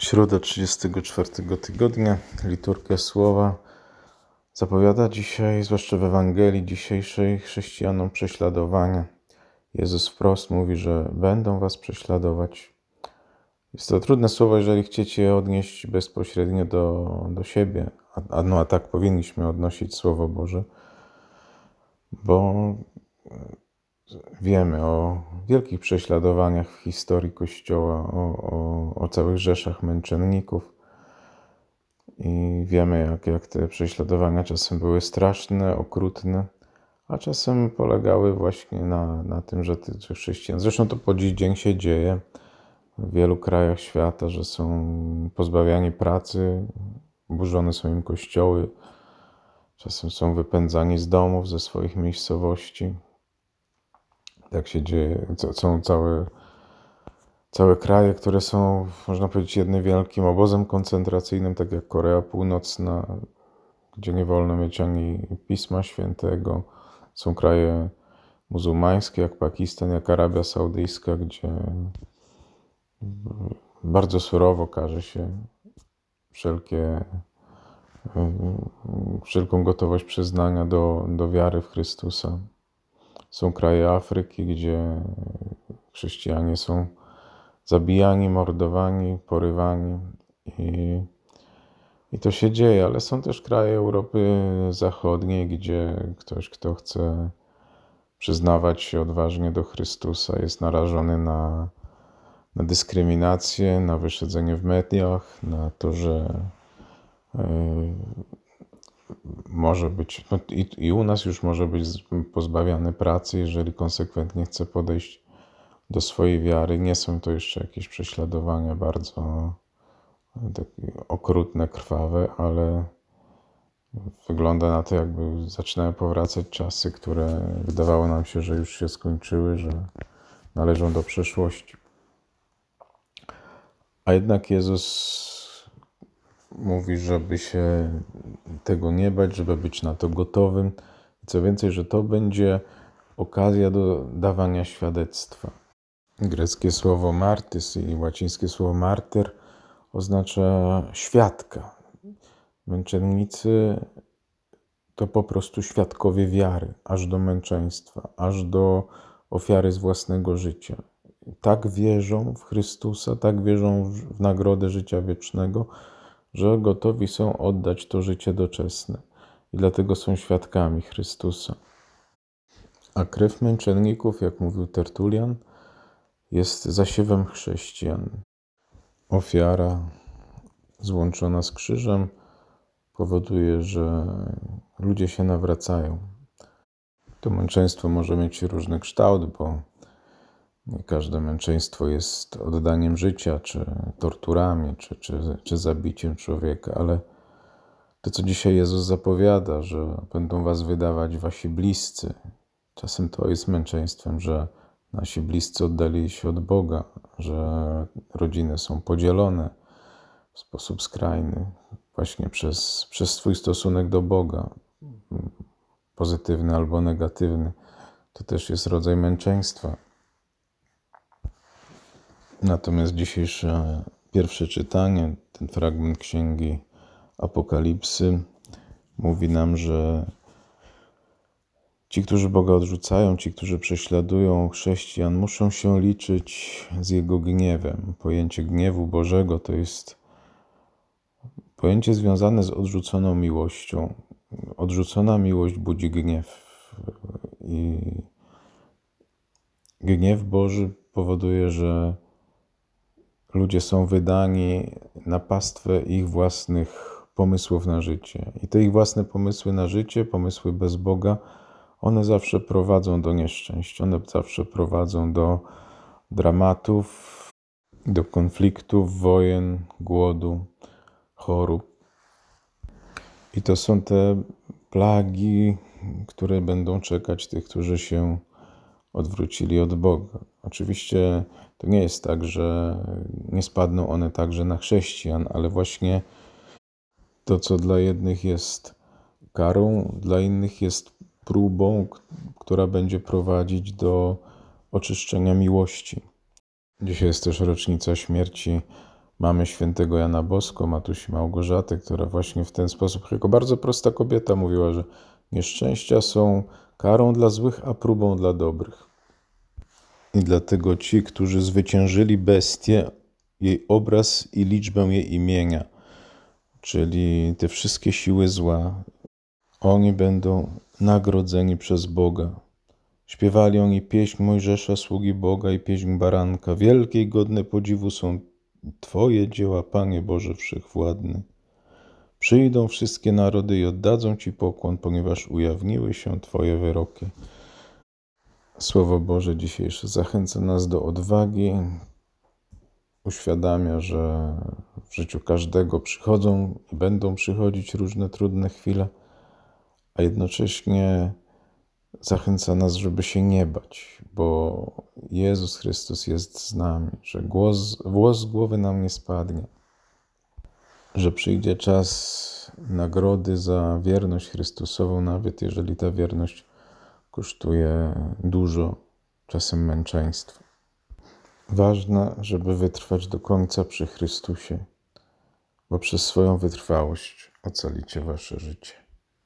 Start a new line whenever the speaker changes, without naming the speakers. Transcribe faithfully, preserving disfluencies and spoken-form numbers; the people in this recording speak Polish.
Środa trzydziestego czwartego tygodnia, liturgia słowa zapowiada dzisiaj, zwłaszcza w Ewangelii dzisiejszej, chrześcijanom prześladowania. Jezus wprost mówi, że będą was prześladować. Jest to trudne słowo, jeżeli chcecie je odnieść bezpośrednio do, do siebie, a, no, a tak powinniśmy odnosić Słowo Boże, bo wiemy o wielkich prześladowaniach w historii Kościoła, o, o, o całych rzeszach męczenników. I wiemy, jak, jak te prześladowania czasem były straszne, okrutne, a czasem polegały właśnie na, na tym, że, ty, że chrześcijan, zresztą to po dziś dzień się dzieje w wielu krajach świata, że są pozbawiani pracy, burzone są im kościoły, czasem są wypędzani z domów, ze swoich miejscowości. Tak się dzieje. Są całe, całe kraje, które są, można powiedzieć, jednym wielkim obozem koncentracyjnym, tak jak Korea Północna, gdzie nie wolno mieć ani Pisma Świętego. Są kraje muzułmańskie, jak Pakistan, jak Arabia Saudyjska, gdzie bardzo surowo karze się wszelkie, wszelką gotowość przyznania do, do wiary w Chrystusa. Są kraje Afryki, gdzie chrześcijanie są zabijani, mordowani, porywani i, i to się dzieje, ale są też kraje Europy Zachodniej, gdzie ktoś, kto chce przyznawać się odważnie do Chrystusa, jest narażony na, na dyskryminację, na wyszedzenie w mediach, na to, że yy, może być, no i, i u nas już może być pozbawiany pracy, jeżeli konsekwentnie chce podejść do swojej wiary. Nie są to jeszcze jakieś prześladowania bardzo takie okrutne, krwawe, ale wygląda na to, jakby zaczynają powracać czasy, które wydawało nam się, że już się skończyły, że należą do przeszłości. A jednak Jezus mówi, żeby się tego nie bać, żeby być na to gotowym. Co więcej, że to będzie okazja do dawania świadectwa. Greckie słowo martys i łacińskie słowo martyr oznacza świadka. Męczennicy to po prostu świadkowie wiary, aż do męczeństwa, aż do ofiary z własnego życia. Tak wierzą w Chrystusa, tak wierzą w nagrodę życia wiecznego, że gotowi są oddać to życie doczesne. I dlatego są świadkami Chrystusa. A krew męczenników, jak mówił Tertulian, jest zasiewem chrześcijan. Ofiara złączona z krzyżem powoduje, że ludzie się nawracają. To męczeństwo może mieć różny kształt, bo nie każde męczeństwo jest oddaniem życia, czy torturami, czy, czy, czy zabiciem człowieka, ale to, co dzisiaj Jezus zapowiada, że będą was wydawać wasi bliscy, czasem to jest męczeństwem, że nasi bliscy oddalili się od Boga, że rodziny są podzielone w sposób skrajny, właśnie przez, przez swój stosunek do Boga, pozytywny albo negatywny. To też jest rodzaj męczeństwa. Natomiast dzisiejsze pierwsze czytanie, ten fragment Księgi Apokalipsy, mówi nam, że ci, którzy Boga odrzucają, ci, którzy prześladują chrześcijan, muszą się liczyć z Jego gniewem. Pojęcie gniewu Bożego to jest pojęcie związane z odrzuconą miłością. Odrzucona miłość budzi gniew. I gniew Boży powoduje, że ludzie są wydani na pastwę ich własnych pomysłów na życie. I te ich własne pomysły na życie, pomysły bez Boga, one zawsze prowadzą do nieszczęść. One zawsze prowadzą do dramatów, do konfliktów, wojen, głodu, chorób. I to są te plagi, które będą czekać tych, którzy się odwrócili od Boga. Oczywiście to nie jest tak, że nie spadną one także na chrześcijan, ale właśnie to, co dla jednych jest karą, dla innych jest próbą, która będzie prowadzić do oczyszczenia miłości. Dzisiaj jest też rocznica śmierci Mamy świętego Jana Bosko, Matusi Małgorzaty, która właśnie w ten sposób, jako bardzo prosta kobieta, mówiła, że nieszczęścia są karą dla złych, a próbą dla dobrych. I dlatego ci, którzy zwyciężyli bestię, jej obraz i liczbę jej imienia, czyli te wszystkie siły zła, oni będą nagrodzeni przez Boga. Śpiewali oni pieśń Mojżesza, sługi Boga, i pieśń Baranka. Wielkie i godne podziwu są Twoje dzieła, Panie Boże Wszechwładny. Przyjdą wszystkie narody i oddadzą Ci pokłon, ponieważ ujawniły się Twoje wyroki. Słowo Boże dzisiejsze zachęca nas do odwagi, uświadamia, że w życiu każdego przychodzą i będą przychodzić różne trudne chwile, a jednocześnie zachęca nas, żeby się nie bać, bo Jezus Chrystus jest z nami, że głos, włos z głowy nam nie spadnie, że przyjdzie czas nagrody za wierność Chrystusową, nawet jeżeli ta wierność kosztuje dużo, czasem męczeństwo. Ważne, żeby wytrwać do końca przy Chrystusie, bo przez swoją wytrwałość ocalicie wasze życie.